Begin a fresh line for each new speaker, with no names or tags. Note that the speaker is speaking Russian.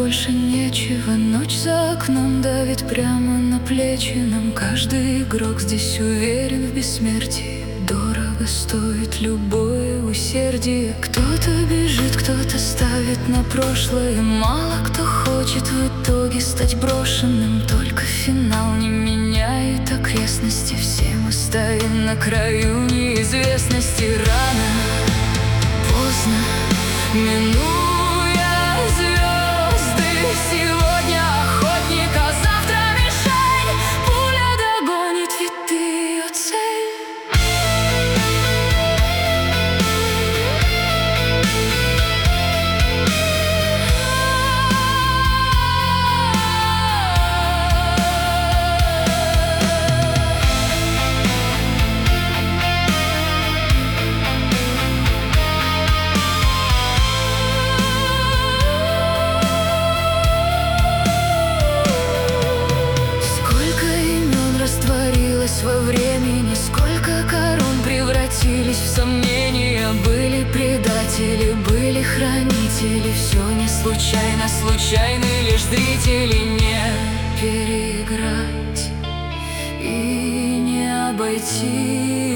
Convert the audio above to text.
больше нечего. Ночь за окном давит прямо на плечи нам. Каждый игрок здесь уверен в бессмертии. Дорого стоит любое усердие. Кто-то бежит, кто-то ставит на прошлое. Мало кто хочет в итоге стать брошенным. Только финал не меняет окрестности. Все мы стоим на краю неизвестности. Рано, поздно, минуя звезды. Сегодня охотник, а завтра мишень. Пуля догонит, ведь ты ее цель. Во времени сколько корон превратились в сомнения. Были предатели, были хранители. Все не случайно, случайны лишь зрители. Не переиграть и не обойти.